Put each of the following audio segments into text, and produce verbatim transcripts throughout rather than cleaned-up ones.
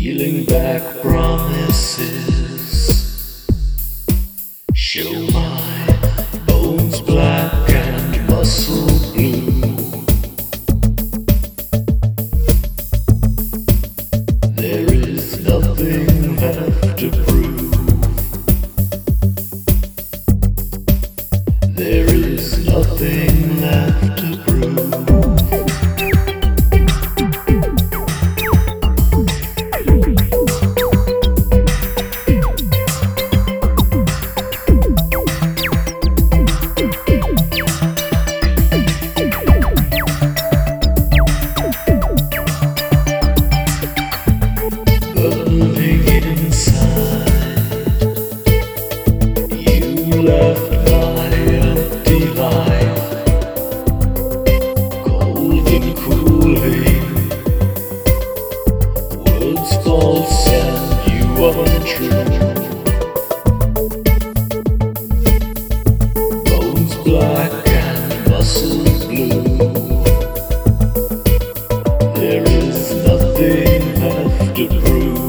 Peeling back promises, show my bones black and muscle blue. There is nothing left to prove. There is nothing left to prove. Bubbling inside, you left my empty life, cold and cooling, words false and you untrue, bones black and muscles blue. There is nothing left to prove.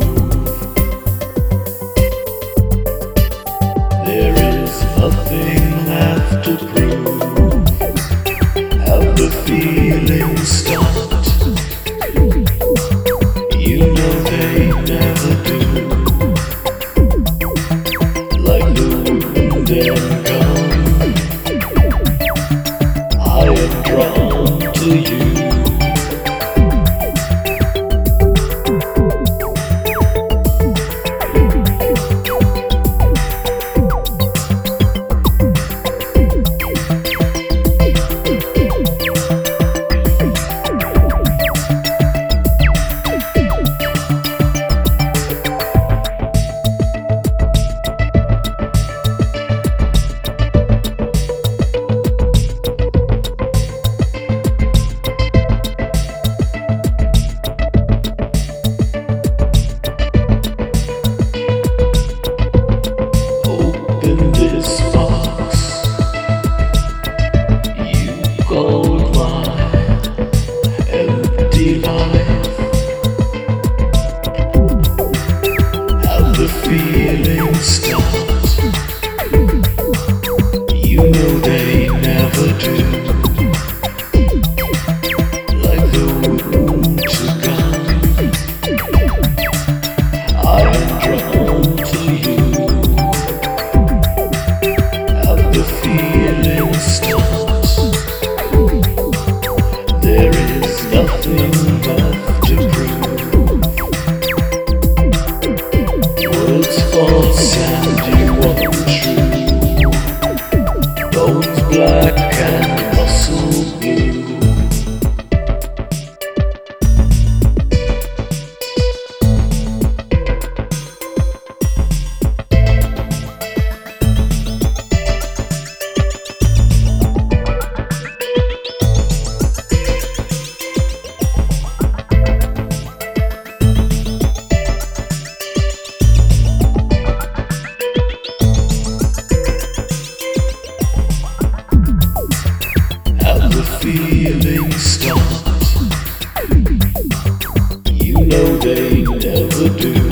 There is nothing left to prove. Have the feeling stopped? You know they never do. Like the wind and gone, I am drawn to you. Gold my empty life. Have the feeling start? You know they never do. Like the wind to gone, I am drawn to you. Have the feeling start? There is nothing left to prove. Words false and you untrue. Bones black and muscle blue. The feeling start? You know they never do.